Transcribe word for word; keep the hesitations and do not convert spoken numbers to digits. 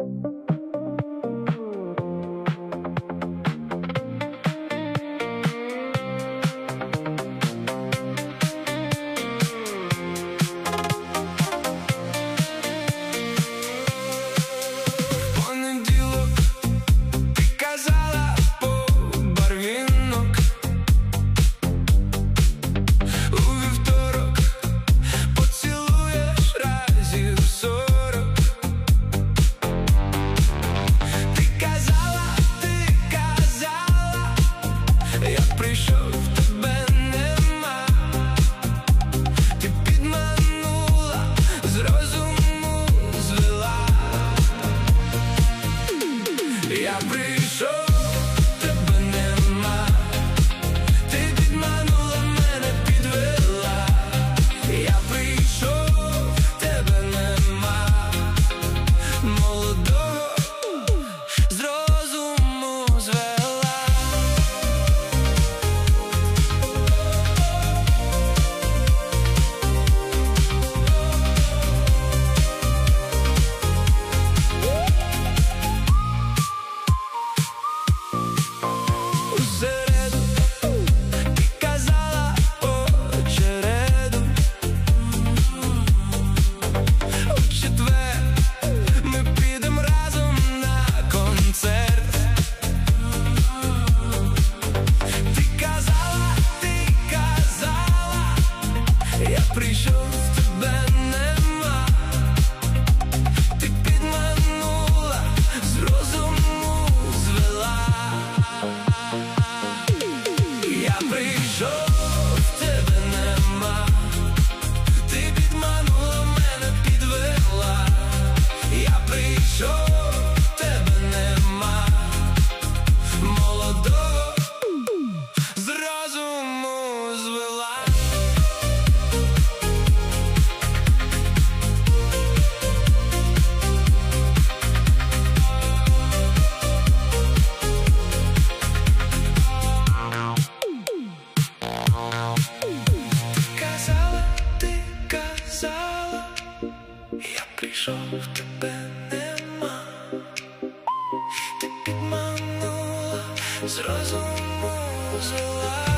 Я прийшов, тебе нема, ти підманула, мене підвела. Я прийшов, тебе нема, молодого з розуму звела. Прийшов, тебе нема, ти підманула, з розуму звела. Я прийшов, тебе нема, ти підманула, мене підвела. Я прийшов, тебе нема, молодого з розуму звела. Я прийшов, тебе нема, ти підманула, з розуму звела.